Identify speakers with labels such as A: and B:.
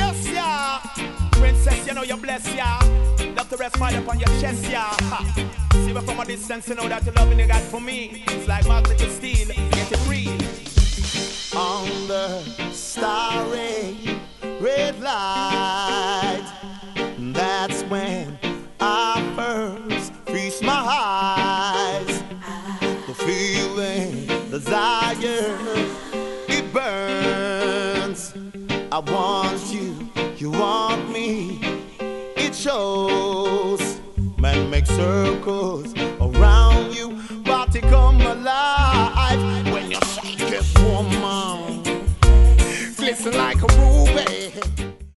A: yeah. Princess, you know you're blessed, yeah. Love to rest mine upon your chest, yeah. Ha. See me from a distance, you know that the loving you got for me. It's like magnet to steel, get it real. On the starry red light, that's when I first feast my eyes. The feeling, desire, it burns. I want you, you want me. It shows. Man make circles